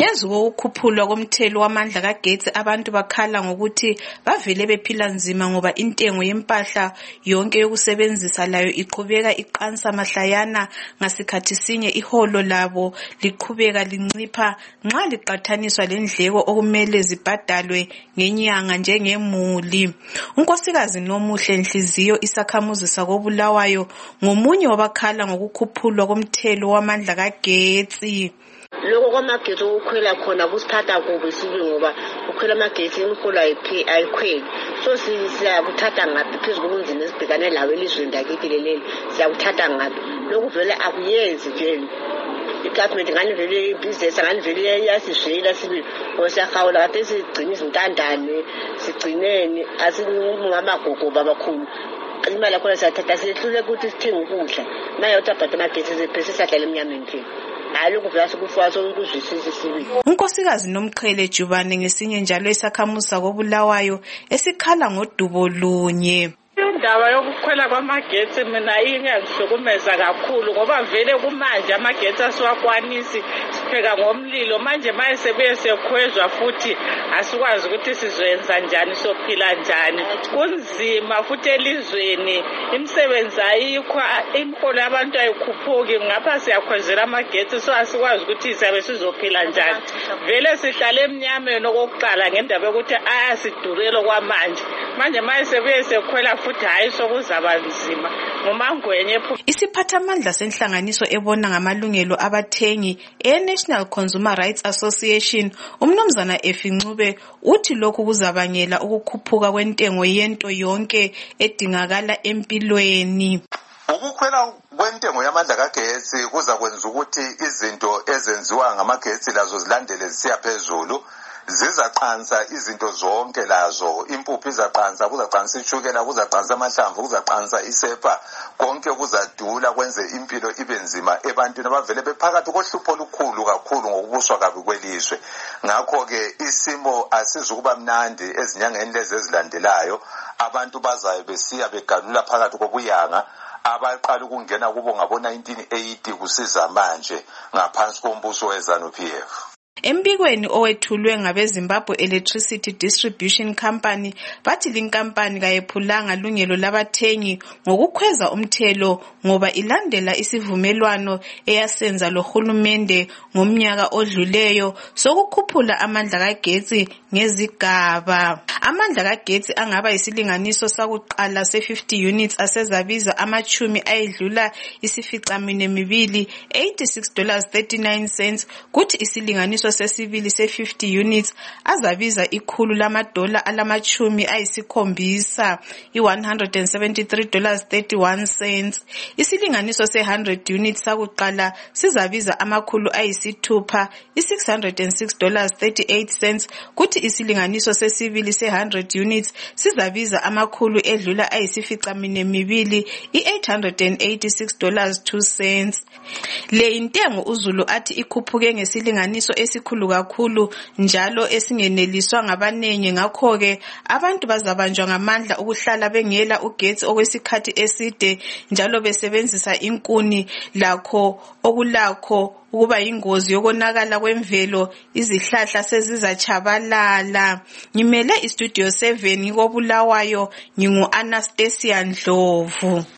Phezu kokukhuphulwa komthelo wamandla kagetsi, abantu bakhala ngokuthi bavele bephila nzima ngoba intengo yempahla yonke yokusebenzisa layo iqhubeka iqansa mahlayana, ngasikhathi sinye iholo labo liqhubeka lincipha nxa liqathaniswa lendleko okumele zibhadalwe ngenyanga njengemuli. Unkosikazi Nomuhle Nhliziyo, isakhamuzi sakoBulawayo, ngomunye wabakhala ngokukhuphulwa komthelo wamandla kagetsi. Lokho kwamagetsi ukukhwela khona kusithatha kubi sibi ngoba ukhwela amagetsi imholo ayikhweli. So siyakuthatha ngaphi phezu kobunzima esibhekane lawo elizweni lakithi leli, siyakuthatha ngaphi? Lokhu vele akuyenzi nje. I-government ngani vele ibhizinesi ngani vele yasishela sibi ngosiyahawula kade sigcina izintandane sigcineni asingamagogo babakhulu. Imali yakhona siyathatha siyehlule ukuthi sithenge ukudla naye utabhata amagetsi zephese sadlala emnyameni nje. Unkosikazi Nomqhele Jubane ngesinye njalo isakhamuzi sakoBulawayo esikhala ngodubo lunye. Indaba yokukhwela kwamagetsi mina ingangihlukumeza kakhulu ngoba vele kumanje amagetsi asiwakwanisi, sipheka ngomlilo. Manje maye sebuye sekhwezwa futhi asikwazi ukuthi sizoyenza njani, sophila njani. Kunzima futhi elizweni, imisebenzi ayikho, imholo yabantu ayikhuphuki, ngapha siyakhwezela amagetsi, so asikwazi ukuthi siyabe sizophila njani. Vele sihlale emnyameni okokuqala ngendaba yokuthi ayasidurela kwamanje. Manje maye sebuye sekhwela futhi hayi sokuzaba nzima ngomangwenye. Isiphathamandla senhlanganiso ebona ngamalungelo abathengi e-National Consumer Rights Association, uMnumzana Efincube, uthi lokhu kuzabangela ukukhuphuka kwentengo yento yonke edingakala empilweni. Ukukhwela kwentengo yamandla kagetsi kuza kwenza ukuthi izinto ezenziwa ngamagetsi lazo zilandele zisiya phezulu. Zizaqansa izinto zonke lazo, impuphu izaqansa, kuzaqansa ishukela, kuzaqansa amahlamvu, kuzaqansa isepa, konke kuzadula kwenze impilo ibe nzima ebantwini abavele bephakathi kohlupho olukhulu kakhulu ngokubuswa kabi kwelizwe. Ngakho-ke isimo asizukuba mnandi ezinyangeni lezi ezilandelayo. Abantu bazayo besiya begalula phakathi kobuyanga abaqala ukungena kubo ngabo-1980 kusiza manje ngaphansi kombuso weZANU-PF. Embikweni owethulwe ngabe-Zimbabwe Electricity Distribution Company, bathi linkampani kayephulanga lungelo labathengi ngokukhweza umthelo ngoba ilandela isivumelwano eyasenza lohulumende ngomnyaka odluleyo sokukhuphula amandla kagetsi ngezigaba. Amandla kagetsi angaba isilinganiso sakuqala se50 units asezabiza amachumi ayedlula isificaminwembili $86.39, kuthi isilinganiso sesibili se50 units azabiza $100 alamachumi ayisikhombisa $173.31. Isilinganiso se100 units sakuqala sizabiza amakhulu ayisithupha $606.38, kuthi isilinganiso sesibili se100 units sizabiza amakhulu edlula ayisificaminwembili $886.02. Le intengo uZulu athi ikhuphuke ngesilinganiso esikhulu kakhulu njalo esingeneliswa ngabanengi, ngakho-ke abantu bazabanjwa ngamandla ukuhlala bengela ugetsi okwesikhathi eside njalo besebenzisa inkuni, lakho okulakho ukuba yingozi yokonakala kwemvelo, izihlahla sezizatshabalala. Ngimele iStudio 7 koBulawayo, ngingu-Anastasia Ndlovu.